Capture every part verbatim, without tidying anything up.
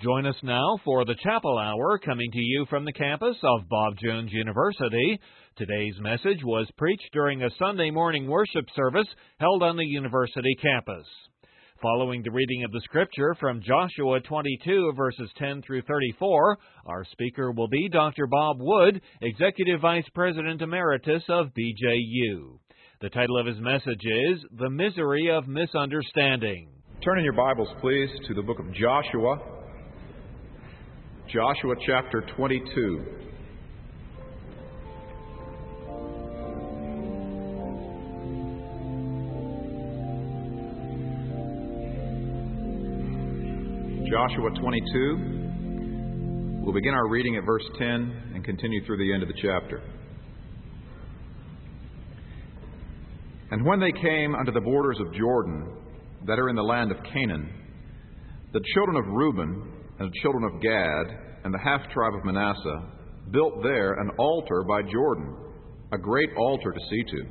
Join us now for the Chapel Hour, coming to you from the campus of Bob Jones University. Today's message was preached during a Sunday morning worship service held on the university campus. Following the reading of the Scripture from Joshua twenty-two, verses ten through thirty-four, our speaker will be Doctor Bob Wood, Executive Vice President Emeritus of B J U. The title of his message is The Misery of Misunderstanding. Turn in your Bibles, please, to the book of Joshua, Joshua chapter twenty-two. Joshua twenty-two. We'll begin our reading at verse ten and continue through the end of the chapter. And when they came unto the borders of Jordan, that are in the land of Canaan, the children of Reuben and the children of Gad and the half-tribe of Manasseh built there an altar by Jordan, a great altar to see to.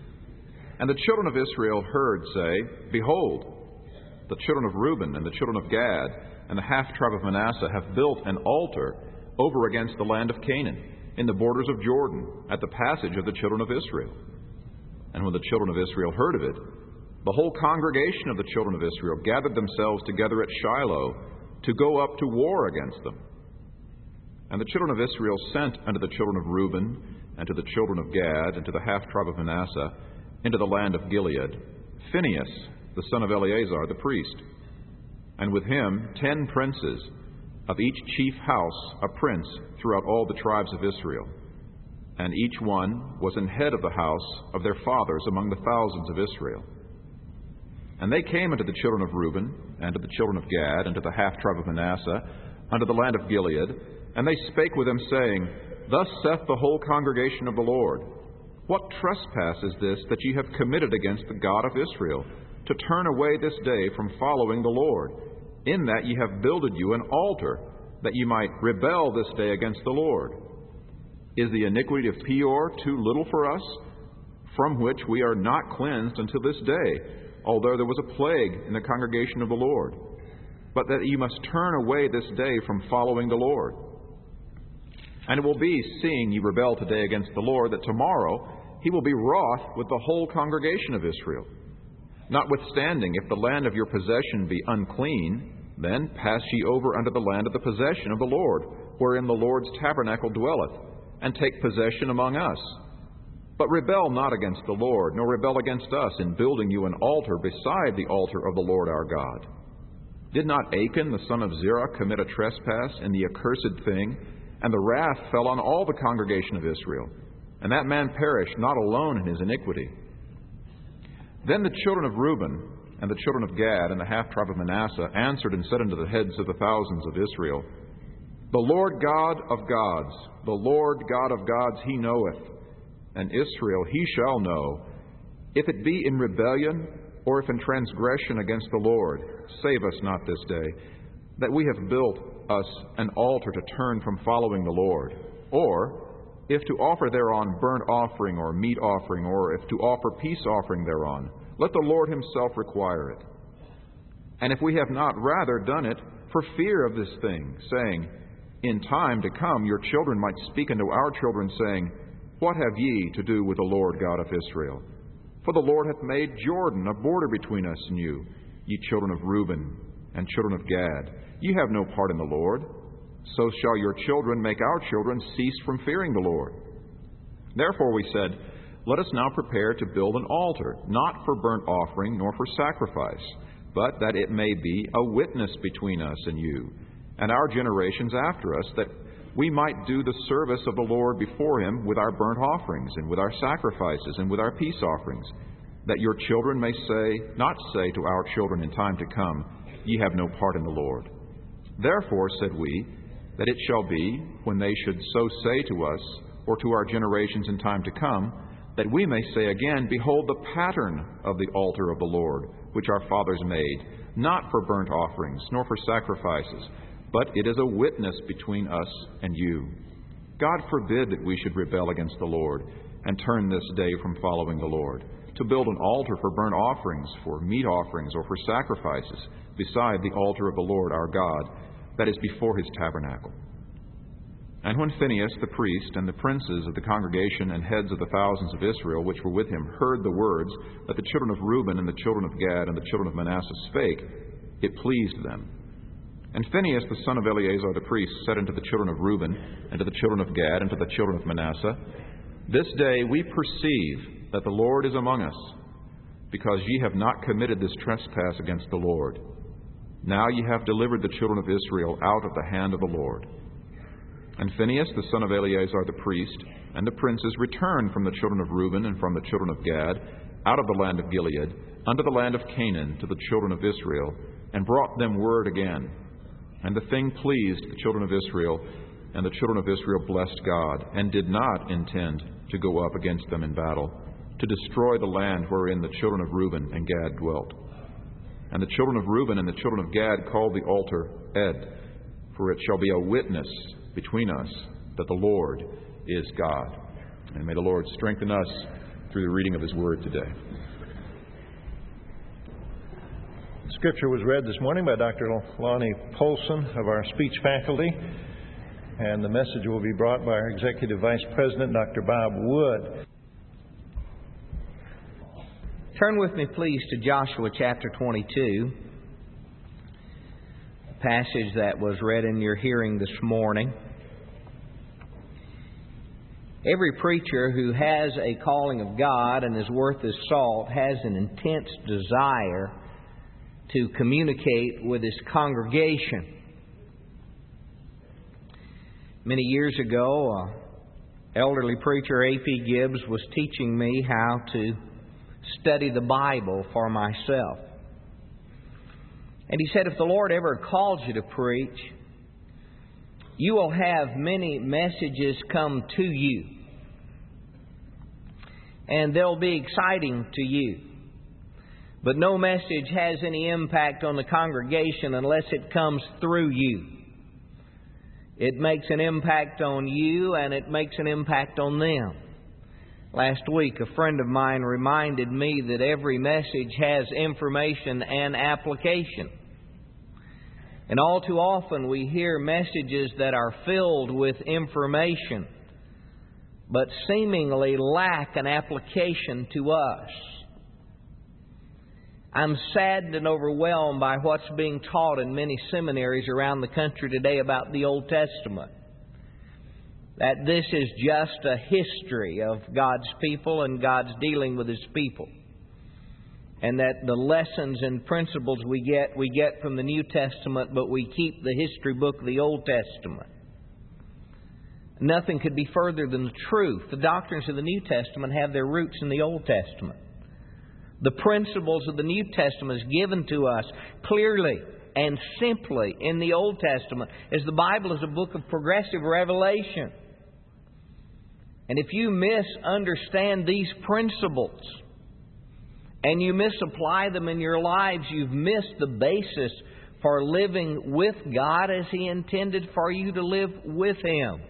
And the children of Israel heard say, Behold, the children of Reuben and the children of Gad and the half-tribe of Manasseh have built an altar over against the land of Canaan, in the borders of Jordan, at the passage of the children of Israel. And when the children of Israel heard of it, the whole congregation of the children of Israel gathered themselves together at Shiloh to go up to war against them. And the children of Israel sent unto the children of Reuben and to the children of Gad and to the half-tribe of Manasseh into the land of Gilead Phinehas, the son of Eleazar the priest, and with him ten princes, of each chief house a prince throughout all the tribes of Israel. And each one was an head of the house of their fathers among the thousands of Israel. And they came unto the children of Reuben, and to the children of Gad, and to the half-tribe of Manasseh, unto the land of Gilead, and they spake with them, saying, Thus saith the whole congregation of the Lord, What trespass is this that ye have committed against the God of Israel, to turn away this day from following the Lord, in that ye have builded you an altar, that ye might rebel this day against the Lord? Is the iniquity of Peor too little for us, from which we are not cleansed until this day, although there was a plague in the congregation of the Lord? But that ye must turn away this day from following the Lord. And it will be, seeing ye rebel today against the Lord, that tomorrow he will be wroth with the whole congregation of Israel. Notwithstanding, if the land of your possession be unclean, then pass ye over unto the land of the possession of the Lord, wherein the Lord's tabernacle dwelleth, and take possession among us. But rebel not against the Lord, nor rebel against us in building you an altar beside the altar of the Lord our God. Did not Achan the son of Zerah commit a trespass in the accursed thing, and the wrath fell on all the congregation of Israel, and that man perished not alone in his iniquity? Then the children of Reuben and the children of Gad and the half-tribe of Manasseh answered and said unto the heads of the thousands of Israel, The Lord God of gods, the Lord God of gods, he knoweth, and Israel he shall know, if it be in rebellion or if in transgression against the Lord. Save us not this day, that we have built us an altar to turn from following the Lord, or if to offer thereon burnt offering or meat offering, or if to offer peace offering thereon, let the Lord himself require it. And if we have not rather done it for fear of this thing, saying, In time to come your children might speak unto our children, saying, What have ye to do with the Lord God of Israel? For the Lord hath made Jordan a border between us and you, ye children of Reuben and children of Gad. Ye have no part in the Lord. So shall your children make our children cease from fearing the Lord. Therefore we said, Let us now prepare to build an altar, not for burnt offering nor for sacrifice, but that it may be a witness between us and you, and our generations after us, that we might do the service of the Lord before him with our burnt offerings, and with our sacrifices, and with our peace offerings, that your children may say, not say to our children in time to come, Ye have no part in the Lord. Therefore, said we, that it shall be, when they should so say to us, or to our generations in time to come, that we may say again, Behold the pattern of the altar of the Lord, which our fathers made, not for burnt offerings, nor for sacrifices, but it is a witness between us and you. God forbid that we should rebel against the Lord, and turn this day from following the Lord, to build an altar for burnt offerings, for meat offerings, or for sacrifices, beside the altar of the Lord our God, that is before his tabernacle. And when Phinehas the priest and the princes of the congregation and heads of the thousands of Israel which were with him heard the words that the children of Reuben and the children of Gad and the children of Manasseh spake, it pleased them. And Phinehas the son of Eleazar the priest said unto the children of Reuben and to the children of Gad and to the children of Manasseh, This day we perceive that the Lord is among us, because ye have not committed this trespass against the Lord. Now ye have delivered the children of Israel out of the hand of the Lord. And Phinehas the son of Eleazar the priest and the princes returned from the children of Reuben and from the children of Gad out of the land of Gilead unto the land of Canaan to the children of Israel, and brought them word again. And the thing pleased the children of Israel, and the children of Israel blessed God, and did not intend to go up against them in battle, to destroy the land wherein the children of Reuben and Gad dwelt. And the children of Reuben and the children of Gad called the altar Ed, for it shall be a witness between us that the Lord is God. And may the Lord strengthen us through the reading of His Word today. Scripture was read this morning by Doctor Lonnie Polson of our speech faculty, and the message will be brought by our Executive Vice President, Doctor Bob Wood. Turn with me, please, to Joshua chapter twenty-two, a passage that was read in your hearing this morning. Every preacher who has a calling of God and is worth his salt has an intense desire to communicate with his congregation. Many years ago, an elderly preacher, A P Gibbs, was teaching me how to study the Bible for myself. And he said, if the Lord ever calls you to preach, you will have many messages come to you. And they'll be exciting to you. But no message has any impact on the congregation unless it comes through you. It makes an impact on you, and it makes an impact on them. Last week, a friend of mine reminded me that every message has information and application. And all too often we hear messages that are filled with information, but seemingly lack an application to us. I'm saddened and overwhelmed by what's being taught in many seminaries around the country today about the Old Testament. That this is just a history of God's people and God's dealing with His people. And that the lessons and principles we get, we get from the New Testament, but we keep the history book of the Old Testament. Nothing could be further than the truth. The doctrines of the New Testament have their roots in the Old Testament. The principles of the New Testament is given to us clearly and simply in the Old Testament, as the Bible is a book of progressive revelation. And if you misunderstand these principles and you misapply them in your lives, you've missed the basis for living with God as He intended for you to live with Him.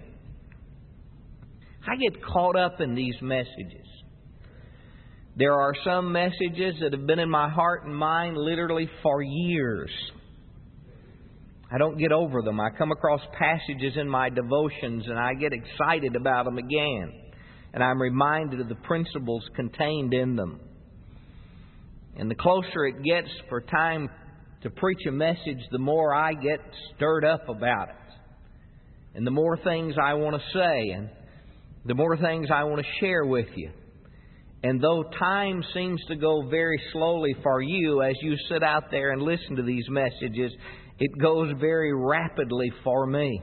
I get caught up in these messages. There are some messages that have been in my heart and mind literally for years. I don't get over them. I come across passages in my devotions and I get excited about them again. And I'm reminded of the principles contained in them. And the closer it gets for time to preach a message, the more I get stirred up about it. And the more things I want to say, and the more things I want to share with you. And though time seems to go very slowly for you as you sit out there and listen to these messages, it goes very rapidly for me.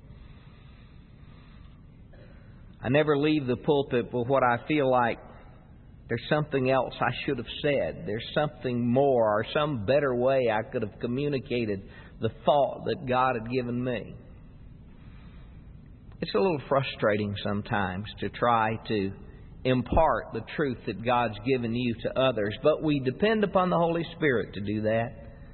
I never leave the pulpit with what I feel like there's something else I should have said. There's something more or some better way I could have communicated the thought that God had given me. It's a little frustrating sometimes to try to impart the truth that God's given you to others. But we depend upon the Holy Spirit to do that.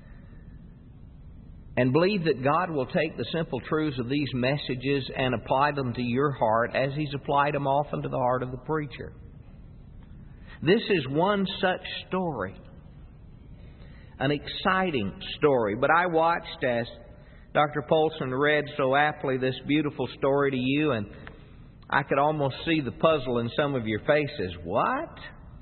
And believe that God will take the simple truths of these messages and apply them to your heart as He's applied them often to the heart of the preacher. This is one such story. An exciting story. But I watched as Doctor Polson read so aptly this beautiful story to you, and I could almost see the puzzle in some of your faces. What?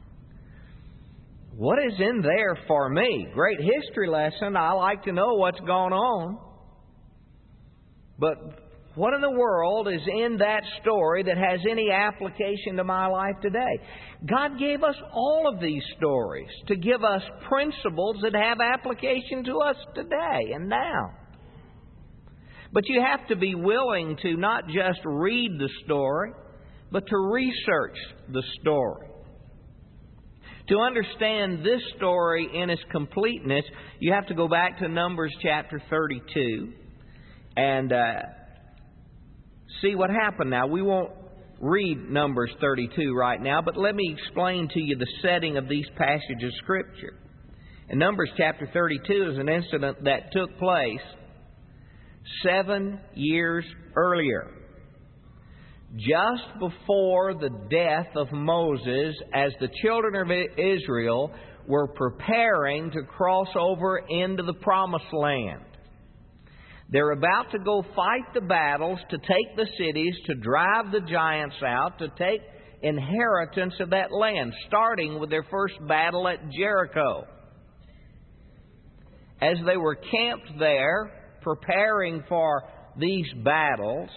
What is in there for me? Great history lesson. I like to know what's going on. But what in the world is in that story that has any application to my life today? God gave us all of these stories to give us principles that have application to us today and now. But you have to be willing to not just read the story, but to research the story. To understand this story in its completeness, you have to go back to Numbers chapter thirty-two and uh, see what happened. Now, we won't read Numbers thirty-two right now, but let me explain to you the setting of these passages of Scripture. In Numbers chapter thirty-two is an incident that took place seven years earlier, just before the death of Moses, as the children of Israel were preparing to cross over into the Promised Land. They're about to go fight the battles, to take the cities, to drive the giants out, to take inheritance of that land, starting with their first battle at Jericho. As they were camped there, preparing for these battles,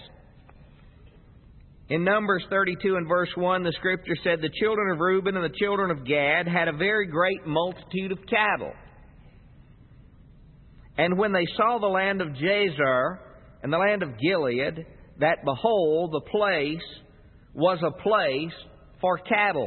in Numbers thirty-two and verse one, the Scripture said, the children of Reuben and the children of Gad had a very great multitude of cattle. And when they saw the land of Jazer and the land of Gilead, that behold, the place was a place for cattle.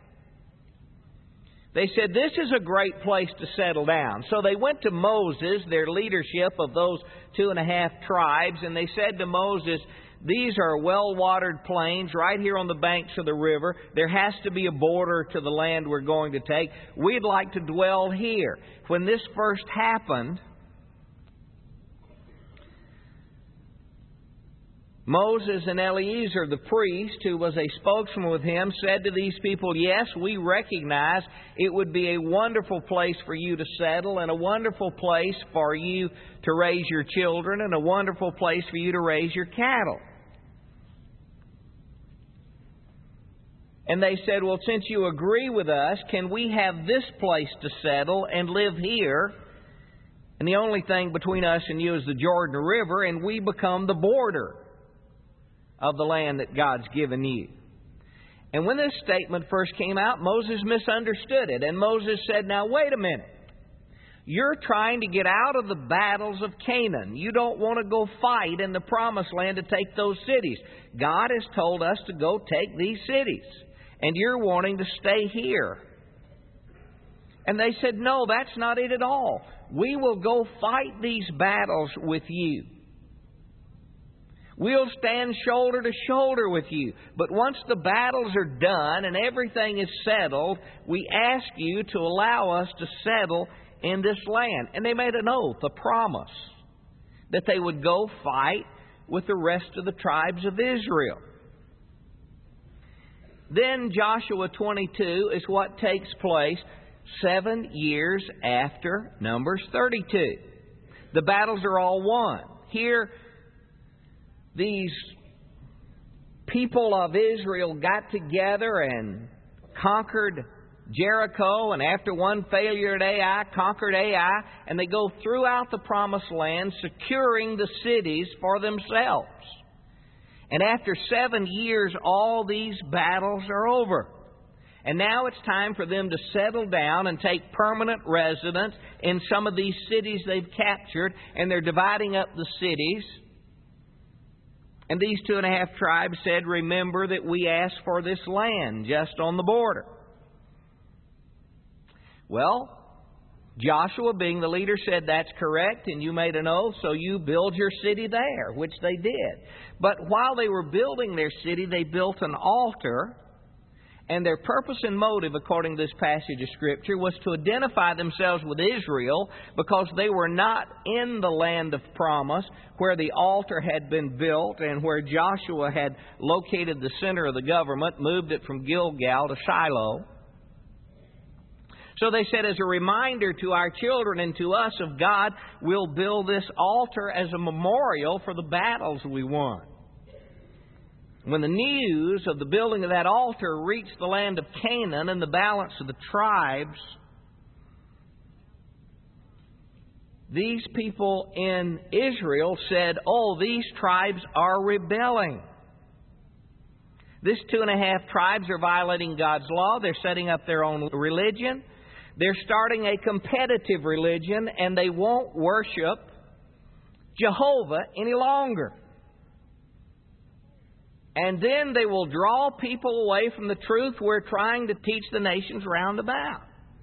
They said, this is a great place to settle down. So they went to Moses, their leadership of those two and a half tribes, and they said to Moses, these are well-watered plains right here on the banks of the river. There has to be a border to the land we're going to take. We'd like to dwell here. When this first happened, Moses and Eleazar, the priest, who was a spokesman with him, said to these people, yes, we recognize it would be a wonderful place for you to settle, and a wonderful place for you to raise your children, and a wonderful place for you to raise your cattle. And they said, well, since you agree with us, can we have this place to settle and live here? And the only thing between us and you is the Jordan River, and we become the border of the land that God's given you. And when this statement first came out, Moses misunderstood it. And Moses said, now wait a minute. You're trying to get out of the battles of Canaan. You don't want to go fight in the Promised Land to take those cities. God has told us to go take these cities. And you're wanting to stay here. And they said, no, that's not it at all. We will go fight these battles with you. We'll stand shoulder to shoulder with you. But once the battles are done and everything is settled, we ask you to allow us to settle in this land. And they made an oath, a promise, that they would go fight with the rest of the tribes of Israel. Then Joshua twenty-two is what takes place seven years after Numbers thirty-two. The battles are all won. Here, these people of Israel got together and conquered Jericho, and after one failure at Ai, conquered Ai, and they go throughout the Promised Land, securing the cities for themselves. And after seven years, all these battles are over. And now it's time for them to settle down and take permanent residence in some of these cities they've captured, and they're dividing up the cities. And these two and a half tribes said, remember that we asked for this land just on the border. Well, Joshua, being the leader, said that's correct, and you made an oath, so you build your city there, which they did. But while they were building their city, they built an altar, and their purpose and motive, according to this passage of Scripture, was to identify themselves with Israel, because they were not in the land of promise where the altar had been built and where Joshua had located the center of the government, moved it from Gilgal to Shiloh. So they said, as a reminder to our children and to us of God, we'll build this altar as a memorial for the battles we won. When the news of the building of that altar reached the land of Canaan and the balance of the tribes, these people in Israel said, oh, these tribes are rebelling. This two and a half tribes are violating God's law. They're setting up their own religion. They're starting a competitive religion, and they won't worship Jehovah any longer. And then they will draw people away from the truth we're trying to teach the nations round about.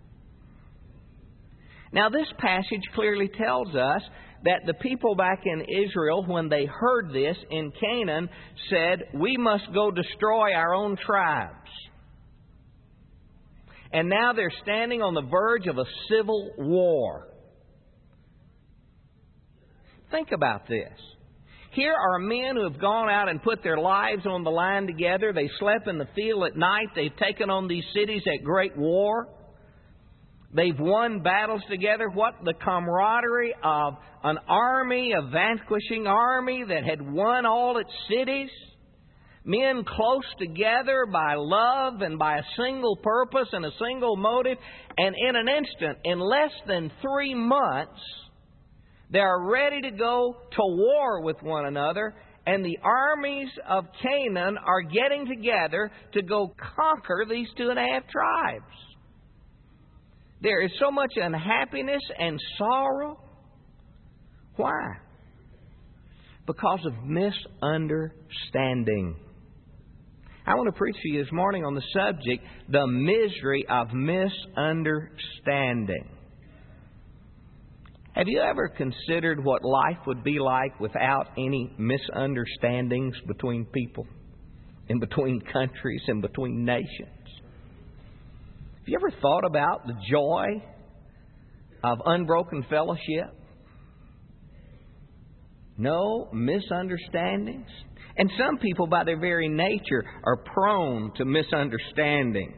Now, this passage clearly tells us that the people back in Israel, when they heard this in Canaan, said, we must go destroy our own tribes. And now they're standing on the verge of a civil war. Think about this. Here are men who have gone out and put their lives on the line together. They slept in the field at night. They've taken on these cities at great war. They've won battles together. What the camaraderie of an army, a vanquishing army that had won all its cities. Men close together by love and by a single purpose and a single motive. And in an instant, in less than three months, they are ready to go to war with one another. And the armies of Canaan are getting together to go conquer these two and a half tribes. There is so much unhappiness and sorrow. Why? Because of misunderstanding. I want to preach to you this morning on the subject, the misery of misunderstanding. Have you ever considered what life would be like without any misunderstandings between people, and between countries, and between nations? Have you ever thought about the joy of unbroken fellowship? No misunderstandings. And some people, by their very nature, are prone to misunderstanding.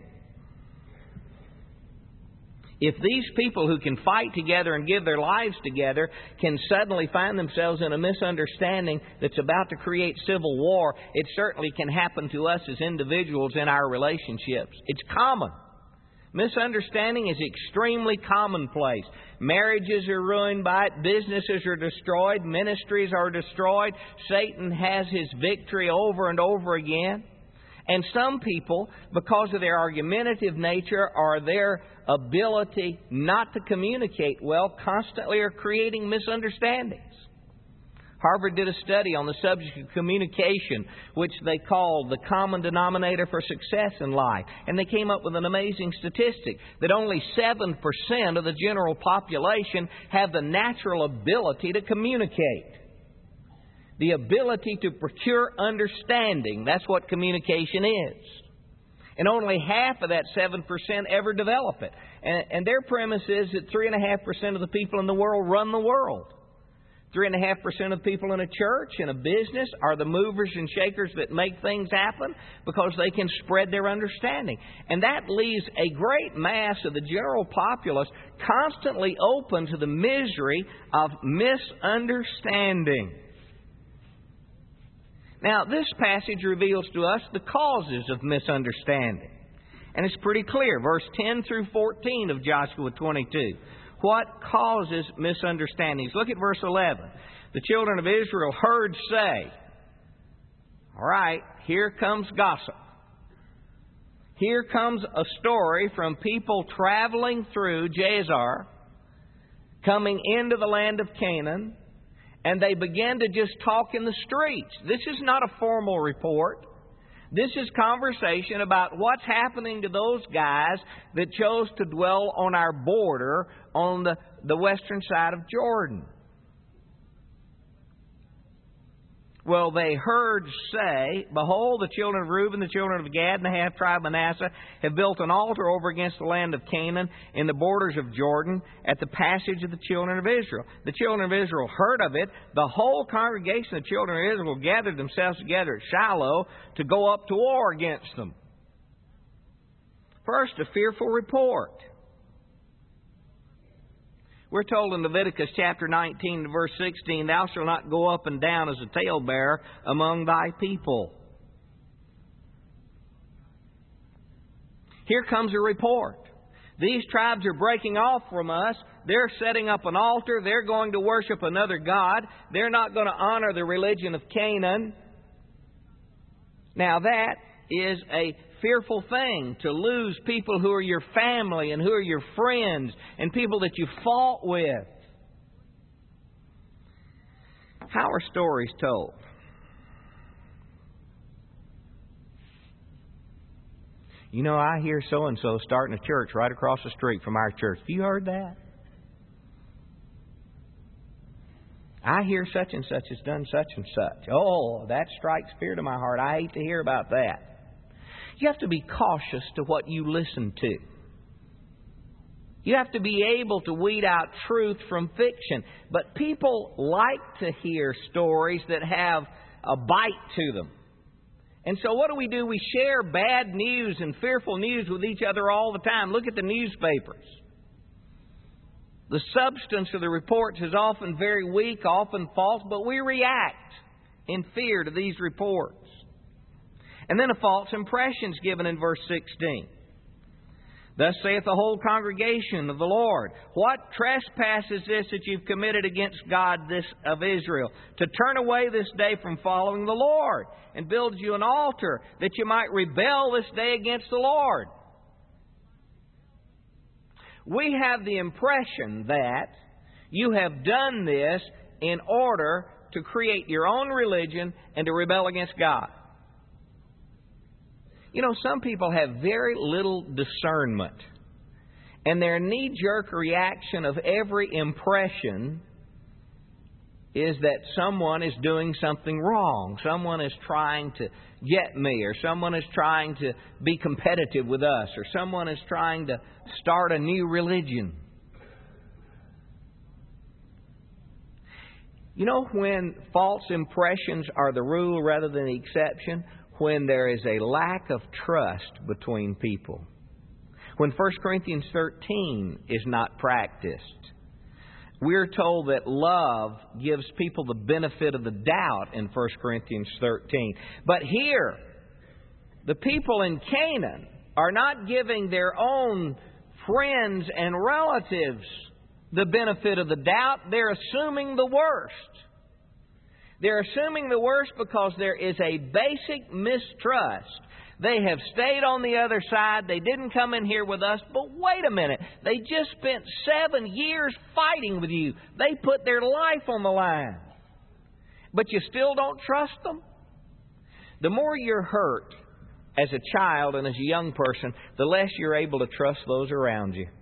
If these people who can fight together and give their lives together can suddenly find themselves in a misunderstanding that's about to create civil war, it certainly can happen to us as individuals in our relationships. It's common. Misunderstanding is extremely commonplace. Marriages are ruined by it. Businesses are destroyed. Ministries are destroyed. Satan has his victory over and over again. And some people, because of their argumentative nature or their ability not to communicate well, constantly are creating misunderstandings. Harvard did a study on the subject of communication, which they called the common denominator for success in life. And they came up with an amazing statistic that only seven percent of the general population have the natural ability to communicate. The ability to procure understanding. That's what communication is. And only half of that seven percent ever develop it. And, and their premise is that three point five percent of the people in the world run the world. three point five percent of the people in a church, in a business, are the movers and shakers that make things happen because they can spread their understanding. And that leaves a great mass of the general populace constantly open to the misery of misunderstanding. Now, this passage reveals to us the causes of misunderstanding. And it's pretty clear. Verse ten through fourteen of Joshua twenty-two. What causes misunderstandings? Look at verse eleven. The children of Israel heard say, all right, here comes gossip. Here comes a story from people traveling through Jazer, coming into the land of Canaan, and they began to just talk in the streets. This is not a formal report. This is conversation about what's happening to those guys that chose to dwell on our border on the, the western side of Jordan. Well, they heard say, behold, the children of Reuben, the children of Gad, and the half-tribe of Manasseh have built an altar over against the land of Canaan in the borders of Jordan at the passage of the children of Israel. The children of Israel heard of it. The whole congregation of the children of Israel gathered themselves together at Shiloh to go up to war against them. First, a fearful report. We're told in Leviticus chapter nineteen, verse sixteen, "Thou shalt not go up and down as a talebearer among thy people." Here comes a report. These tribes are breaking off from us. They're setting up an altar. They're going to worship another god. They're not going to honor the religion of Canaan. Now that is a fearful thing, to lose people who are your family and who are your friends and people that you fought with. How are stories told? You know, I hear so-and-so starting a church right across the street from our church. Have you heard that? I hear such and such has done such and such. Oh, that strikes fear to my heart. I hate to hear about that. You have to be cautious to what you listen to. You have to be able to weed out truth from fiction. But people like to hear stories that have a bite to them. And so what do we do? We share bad news and fearful news with each other all the time. Look at the newspapers. The substance of the reports is often very weak, often false, but we react in fear to these reports. And then a false impression is given in verse sixteen. "Thus saith the whole congregation of the Lord, What trespass is this that you've committed against God this of Israel, to turn away this day from following the Lord, and build you an altar, that you might rebel this day against the Lord?" We have the impression that you have done this in order to create your own religion and to rebel against God. You know, some people have very little discernment, and their knee-jerk reaction of every impression is that someone is doing something wrong. Someone is trying to get me, or someone is trying to be competitive with us, or someone is trying to start a new religion. You know, when false impressions are the rule rather than the exception, when there is a lack of trust between people, when First Corinthians thirteen is not practiced, we're told that love gives people the benefit of the doubt in First Corinthians thirteen. But here, the people in Canaan are not giving their own friends and relatives the benefit of the doubt. They're assuming the worst. They're assuming the worst because there is a basic mistrust. They have stayed on the other side. They didn't come in here with us. But wait a minute. They just spent seven years fighting with you. They put their life on the line. But you still don't trust them? The more you're hurt as a child and as a young person, the less you're able to trust those around you.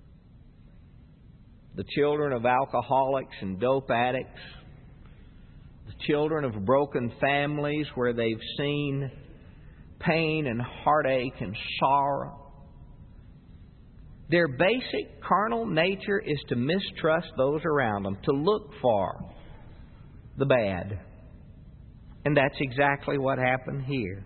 The children of alcoholics and dope addicts, the children of broken families where they've seen pain and heartache and sorrow. Their basic carnal nature is to mistrust those around them, to look for the bad. And that's exactly what happened here.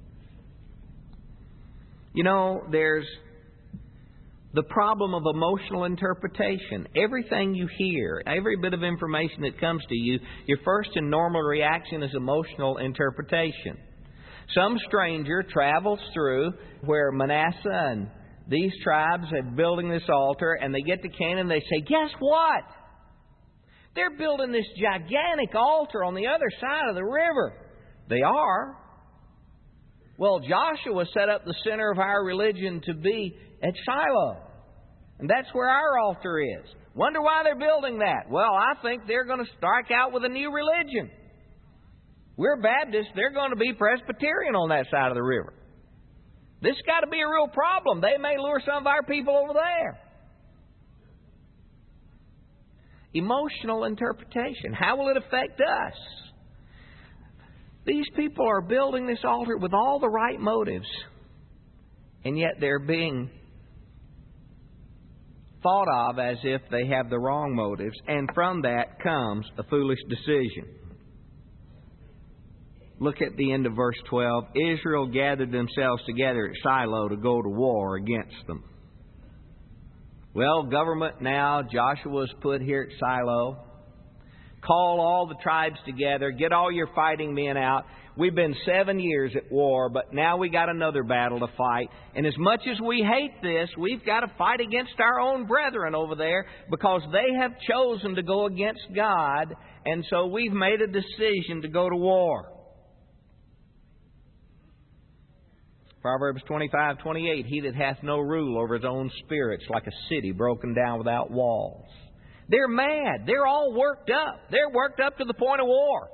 You know, there's the problem of emotional interpretation. Everything you hear, every bit of information that comes to you, your first and normal reaction is emotional interpretation. Some stranger travels through where Manasseh and these tribes are building this altar, and they get to Canaan and they say, guess what? They're building this gigantic altar on the other side of the river. They are. Well, Joshua set up the center of our religion to be at Shiloh. And that's where our altar is. Wonder why they're building that? Well, I think they're going to strike out with a new religion. We're Baptists. They're going to be Presbyterian on that side of the river. This has got to be a real problem. They may lure some of our people over there. Emotional interpretation. How will it affect us? These people are building this altar with all the right motives, and yet they're being thought of as if they have the wrong motives, and from that comes a foolish decision. Look at the end of verse twelve. Israel gathered themselves together at Shiloh to go to war against them. Well, government now, Joshua's put here at Shiloh. Call all the tribes together. Get all your fighting men out. We've been seven years at war, but now we got another battle to fight. And as much as we hate this, we've got to fight against our own brethren over there because they have chosen to go against God. And so we've made a decision to go to war. Proverbs twenty-five twenty-eight, he that hath no rule over his own spirits, like a city broken down without walls. They're mad. They're all worked up. They're worked up to the point of war.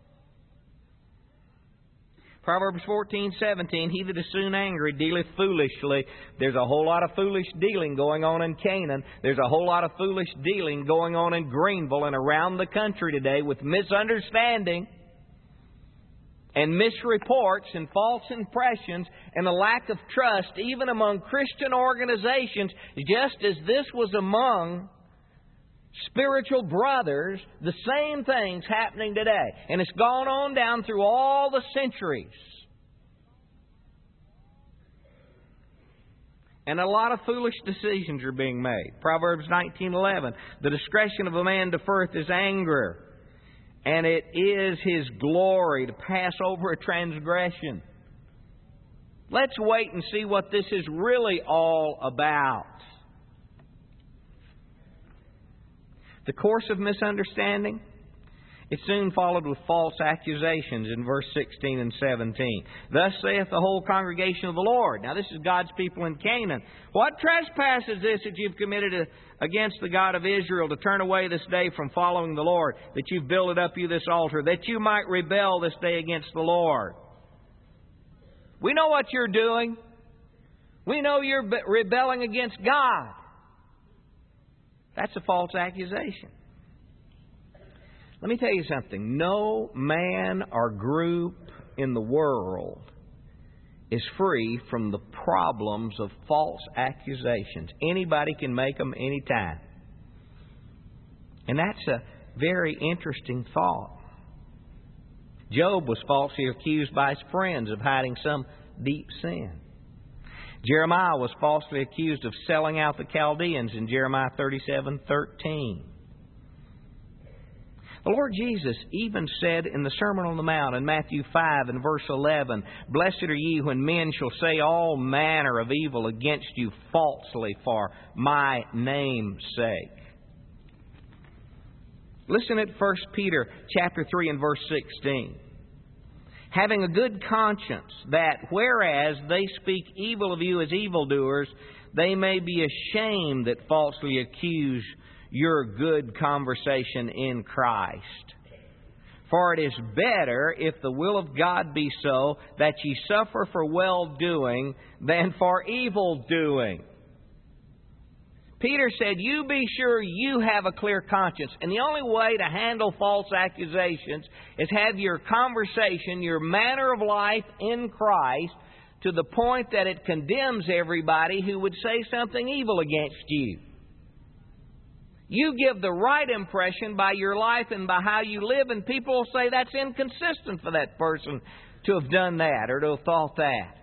Proverbs fourteen seventeen, he that is soon angry dealeth foolishly. There's a whole lot of foolish dealing going on in Canaan. There's a whole lot of foolish dealing going on in Greenville and around the country today with misunderstanding and misreports and false impressions and a lack of trust even among Christian organizations, just as this was among spiritual brothers, the same thing's happening today. And it's gone on down through all the centuries. And a lot of foolish decisions are being made. Proverbs nineteen eleven, the discretion of a man deferreth his anger, and it is his glory to pass over a transgression. Let's wait and see what this is really all about. The course of misunderstanding, it soon followed with false accusations in verse sixteen and seventeen. Thus saith the whole congregation of the Lord. Now this is God's people in Canaan. What trespass is this that you've committed against the God of Israel to turn away this day from following the Lord, that you've builded up you this altar, that you might rebel this day against the Lord? We know what you're doing. We know you're rebelling against God. That's a false accusation. Let me tell you something. No man or group in the world is free from the problems of false accusations. Anybody can make them anytime. And that's a very interesting thought. Job was falsely accused by his friends of hiding some deep sin. Jeremiah was falsely accused of selling out the Chaldeans in Jeremiah thirty-seven thirteen. The Lord Jesus even said in the Sermon on the Mount in Matthew five and verse eleven, Blessed are ye when men shall say all manner of evil against you falsely for my name's sake. Listen at First Peter chapter three and verse sixteen. Having a good conscience, that whereas they speak evil of you as evildoers, they may be ashamed that falsely accuse your good conversation in Christ. For it is better, if the will of God be so, that ye suffer for well-doing than for evil-doing. Peter said, you be sure you have a clear conscience. And the only way to handle false accusations is have your conversation, your manner of life in Christ, to the point that it condemns everybody who would say something evil against you. You give the right impression by your life and by how you live, and people will say that's inconsistent for that person to have done that or to have thought that.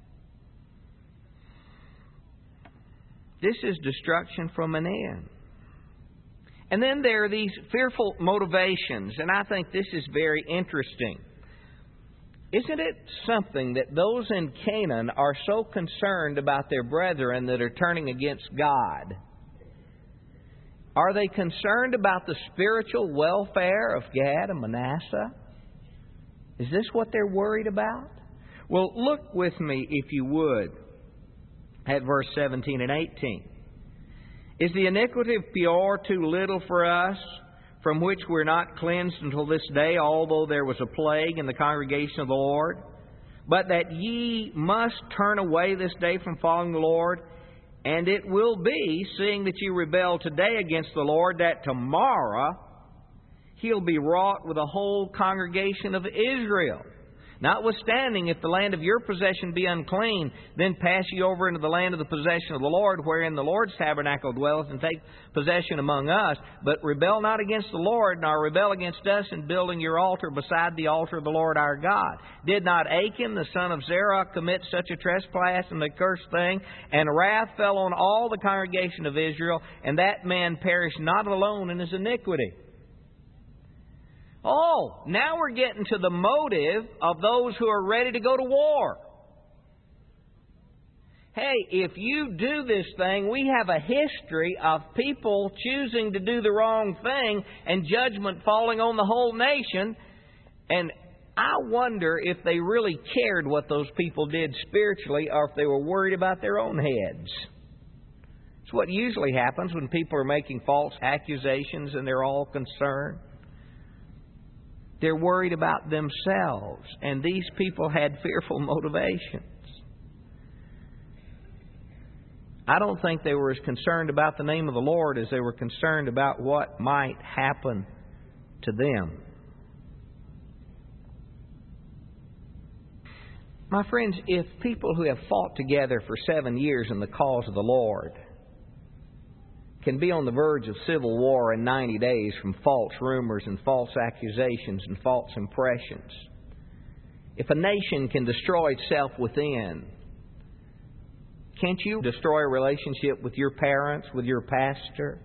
This is destruction from an end. And then there are these fearful motivations, and I think this is very interesting. Isn't it something that those in Canaan are so concerned about their brethren that are turning against God? Are they concerned about the spiritual welfare of Gad and Manasseh? Is this what they're worried about? Well, look with me, if you would, at verse seventeen and eighteen. Is the iniquity of Peor too little for us, from which we're not cleansed until this day, although there was a plague in the congregation of the Lord? But that ye must turn away this day from following the Lord, and it will be, seeing that ye rebel today against the Lord, that tomorrow He'll be wrought with the whole congregation of Israel. Notwithstanding, if the land of your possession be unclean, then pass ye over into the land of the possession of the Lord, wherein the Lord's tabernacle dwelleth, and take possession among us. But rebel not against the Lord, nor rebel against us in building your altar beside the altar of the Lord our God. Did not Achan, the son of Zerah, commit such a trespass and accursed thing? And wrath fell on all the congregation of Israel, and that man perished not alone in his iniquity. Oh, now we're getting to the motive of those who are ready to go to war. Hey, if you do this thing, we have a history of people choosing to do the wrong thing and judgment falling on the whole nation. And I wonder if they really cared what those people did spiritually, or if they were worried about their own heads. It's what usually happens when people are making false accusations and they're all concerned. They're worried about themselves, and these people had fearful motivations. I don't think they were as concerned about the name of the Lord as they were concerned about what might happen to them. My friends, if people who have fought together for seven years in the cause of the Lord can be on the verge of civil war in ninety days from false rumors and false accusations and false impressions, if a nation can destroy itself within, can't you destroy a relationship with your parents, with your pastor,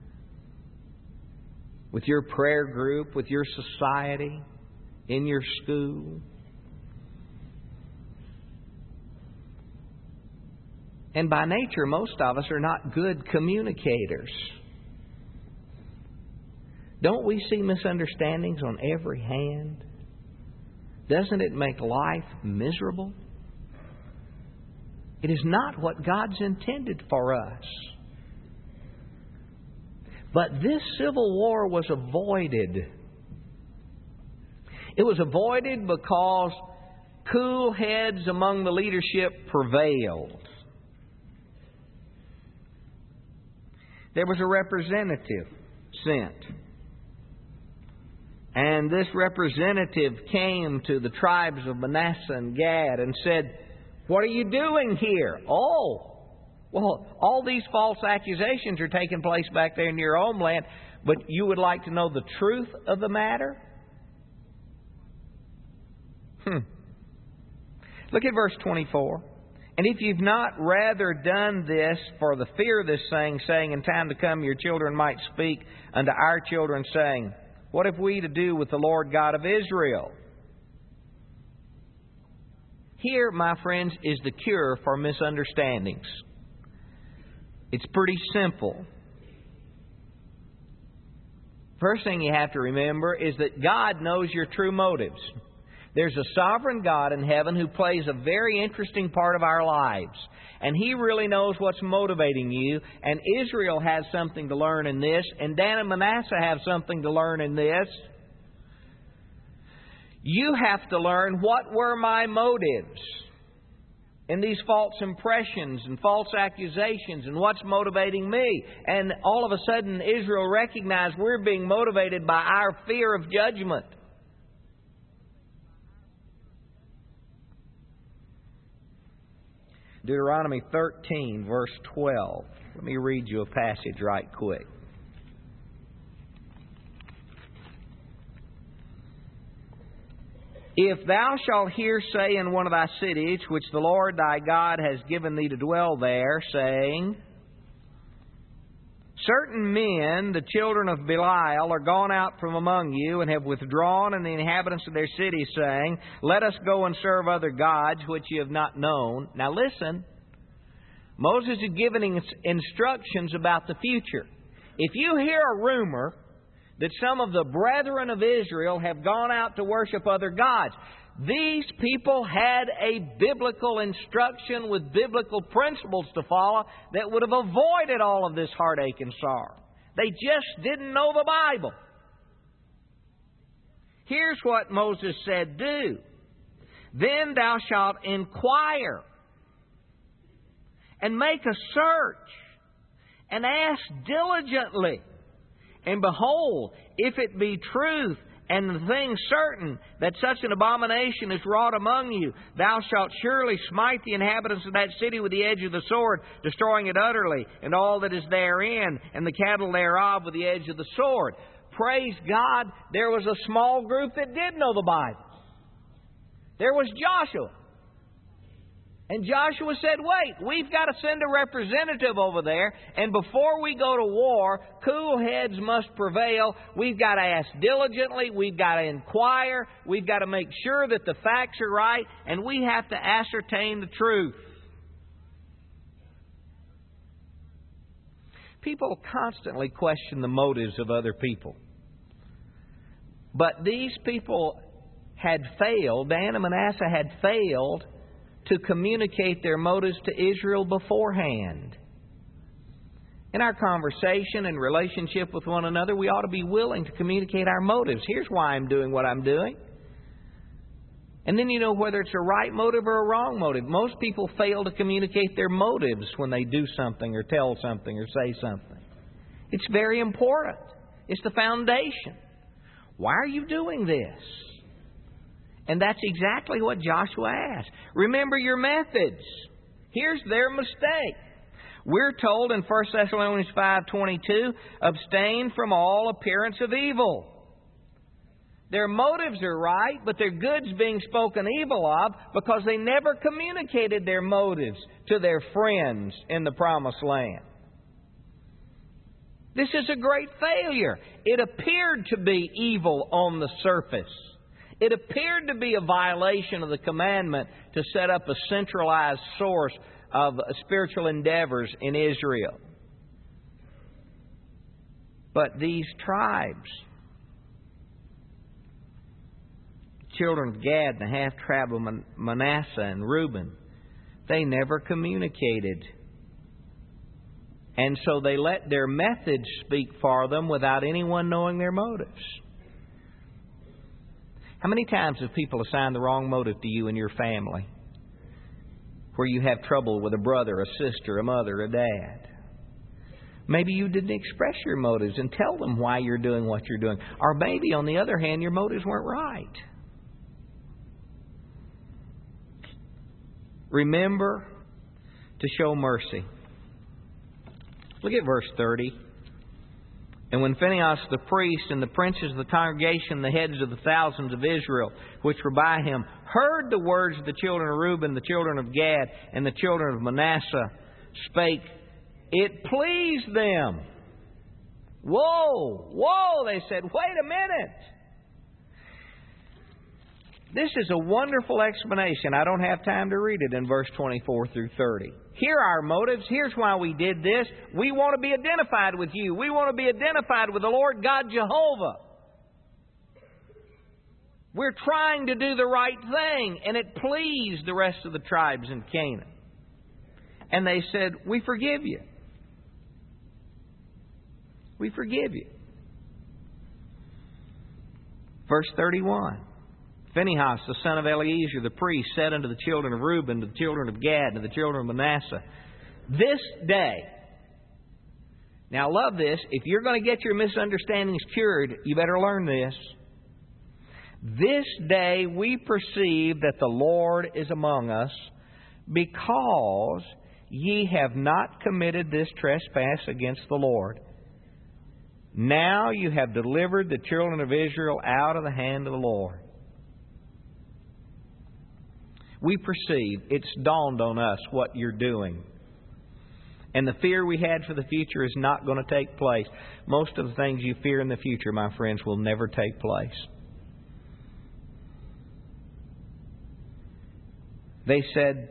with your prayer group, with your society, in your school? And by nature, most of us are not good communicators. Don't we see misunderstandings on every hand? Doesn't it make life miserable? It is not what God's intended for us. But this civil war was avoided. It was avoided because cool heads among the leadership prevailed. There was a representative sent. And this representative came to the tribes of Manasseh and Gad and said, "What are you doing here?" "Oh, well, all these false accusations are taking place back there in your homeland, but you would like to know the truth of the matter?" Hmm. Look at verse twenty-four. "And if you've not rather done this for the fear of this thing, saying, in time to come your children might speak unto our children, saying, what have we to do with the Lord God of Israel?" Here, my friends, is the cure for misunderstandings. It's pretty simple. First thing you have to remember is that God knows your true motives. There's a sovereign God in heaven who plays a very interesting part of our lives. And He really knows what's motivating you. And Israel has something to learn in this. And Dan and Manasseh have something to learn in this. You have to learn, what were my motives in these false impressions and false accusations, and what's motivating me? And all of a sudden Israel recognized we're being motivated by our fear of judgment. Deuteronomy thirteen, verse twelve. Let me read you a passage right quick. "If thou shalt hear say in one of thy cities, which the Lord thy God has given thee to dwell there, saying, certain men, the children of Belial, are gone out from among you, and have withdrawn in the inhabitants of their cities, saying, let us go and serve other gods, which ye have not known." Now listen, Moses is giving instructions about the future. If you hear a rumor that some of the brethren of Israel have gone out to worship other gods, these people had a biblical instruction with biblical principles to follow that would have avoided all of this heartache and sorrow. They just didn't know the Bible. Here's what Moses said, do. "Then thou shalt inquire and make a search and ask diligently. And behold, if it be truth And the thing certain, that such an abomination is wrought among you. Thou shalt surely smite the inhabitants of that city with the edge of the sword, destroying it utterly, and all that is therein, and the cattle thereof with the edge of the sword. Praise God, there was a small group that did know the Bible. There was Joshua. And Joshua said, wait, we've got to send a representative over there, and before we go to war, cool heads must prevail. We've got to ask diligently, we've got to inquire, we've got to make sure that the facts are right, and we have to ascertain the truth. People constantly question the motives of other people. But these people had failed, Dan and Manasseh had failed to communicate their motives to Israel beforehand. In our conversation and relationship with one another, we ought to be willing to communicate our motives. Here's why I'm doing what I'm doing. And then you know whether it's a right motive or a wrong motive. Most people fail to communicate their motives when they do something or tell something or say something. It's very important. It's the foundation. Why are you doing this? And that's exactly what Joshua asked. Remember your methods. Here's their mistake. We're told in First Thessalonians five twenty-two, abstain from all appearance of evil. Their motives are right, but their good's being spoken evil of because they never communicated their motives to their friends in the Promised Land. This is a great failure. It appeared to be evil on the surface. It appeared to be a violation of the commandment to set up a centralized source of spiritual endeavors in Israel. But these tribes, children of Gad and the half-tribe of Manasseh and Reuben, they never communicated. And so they let their methods speak for them without anyone knowing their motives. How many times have people assigned the wrong motive to you and your family? Where you have trouble with a brother, a sister, a mother, a dad. Maybe you didn't express your motives and tell them why you're doing what you're doing. Or maybe, on the other hand, your motives weren't right. Remember to show mercy. Look at verse thirty. And when Phinehas the priest and the princes of the congregation, the heads of the thousands of Israel, which were by him, heard the words of the children of Reuben, the children of Gad, and the children of Manasseh, spake, it pleased them. Whoa, whoa, they said, wait a minute. This is a wonderful explanation. I don't have time to read it in verse twenty-four through thirty. Here are our motives. Here's why we did this. We want to be identified with you. We want to be identified with the Lord God Jehovah. We're trying to do the right thing, and it pleased the rest of the tribes in Canaan. And they said, we forgive you. We forgive you. Verse thirty-one. Phinehas, the son of Eleazar, the priest, said unto the children of Reuben, to the children of Gad, and to the children of Manasseh, this day. Now, love this. If you're going to get your misunderstandings cured, you better learn this. This day we perceive that the Lord is among us, because ye have not committed this trespass against the Lord. Now you have delivered the children of Israel out of the hand of the Lord. We perceive, it's dawned on us what you're doing. And the fear we had for the future is not going to take place. Most of the things you fear in the future, my friends, will never take place. They said,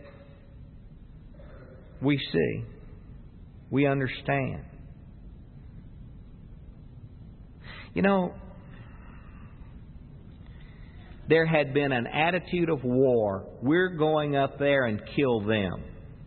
we see, we understand. You know, there had been an attitude of war. We're going up there and kill them.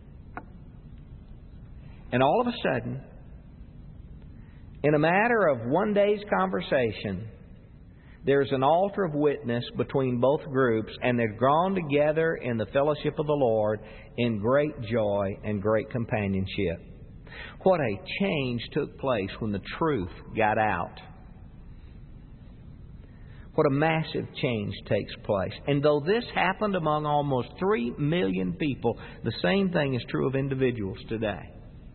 And all of a sudden, in a matter of one day's conversation, there's an altar of witness between both groups, and they're drawn together in the fellowship of the Lord in great joy and great companionship. What a change took place when the truth got out. what a massive change takes place. And though this happened among almost three million people, the same thing is true of individuals today.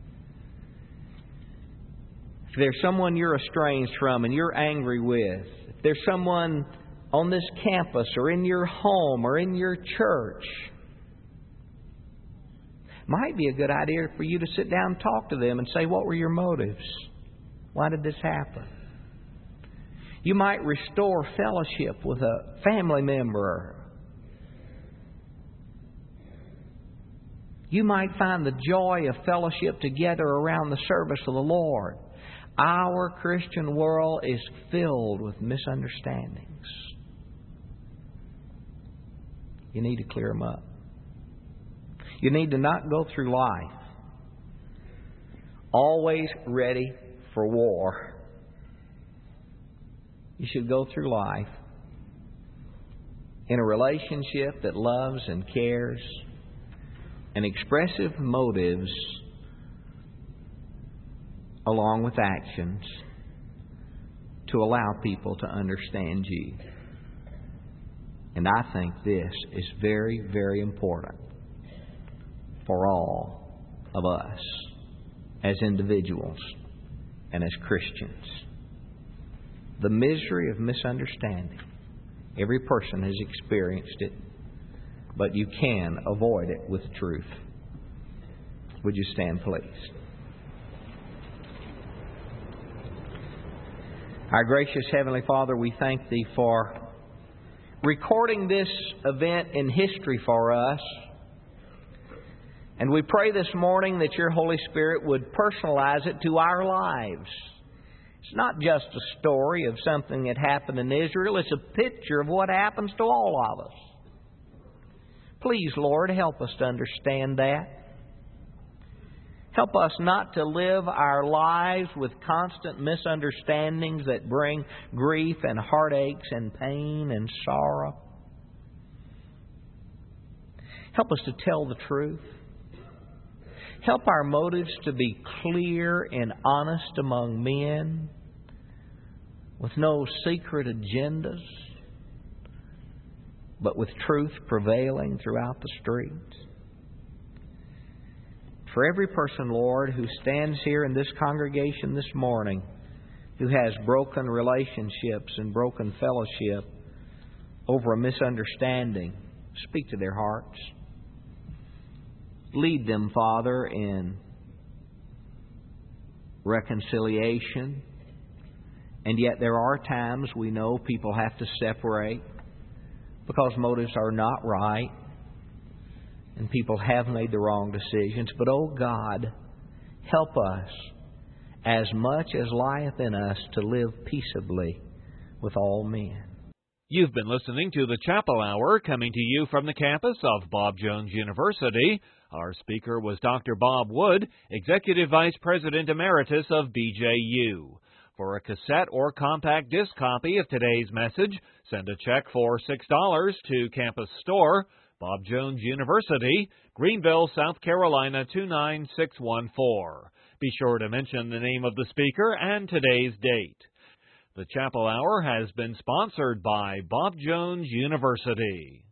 If there's someone you're estranged from and you're angry with, if there's someone on this campus or in your home or in your church, it might be a good idea for you to sit down and talk to them and say, what were your motives? Why did this happen? You might restore fellowship with a family member. You might find the joy of fellowship together around the service of the Lord. Our Christian world is filled with misunderstandings. You need to clear them up. You need to not go through life always ready for war. You should go through life in a relationship that loves and cares and expressive motives along with actions to allow people to understand you. And I think this is very, very important for all of us as individuals and as Christians. The misery of misunderstanding. Every person has experienced it, but you can avoid it with truth. Would you stand, please? Our gracious Heavenly Father, we thank Thee for recording this event in history for us. And we pray this morning that Your Holy Spirit would personalize it to our lives. It's not just a story of something that happened in Israel. It's a picture of what happens to all of us. Please, Lord, help us to understand that. Help us not to live our lives with constant misunderstandings that bring grief and heartaches and pain and sorrow. Help us to tell the truth. Help our motives to be clear and honest among men with no secret agendas, but with truth prevailing throughout the streets. For every person, Lord, who stands here in this congregation this morning, who has broken relationships and broken fellowship over a misunderstanding, speak to their hearts. Lead them, Father, in reconciliation. And yet there are times we know people have to separate because motives are not right. And people have made the wrong decisions. But, oh God, help us as much as lieth in us to live peaceably with all men. You've been listening to the Chapel Hour, coming to you from the campus of Bob Jones University. Our speaker was Doctor Bob Wood, Executive Vice President Emeritus of B J U. For a cassette or compact disc copy of today's message, send a check for six dollars to Campus Store, Bob Jones University, Greenville, South Carolina two nine six one four. Be sure to mention the name of the speaker and today's date. The Chapel Hour has been sponsored by Bob Jones University.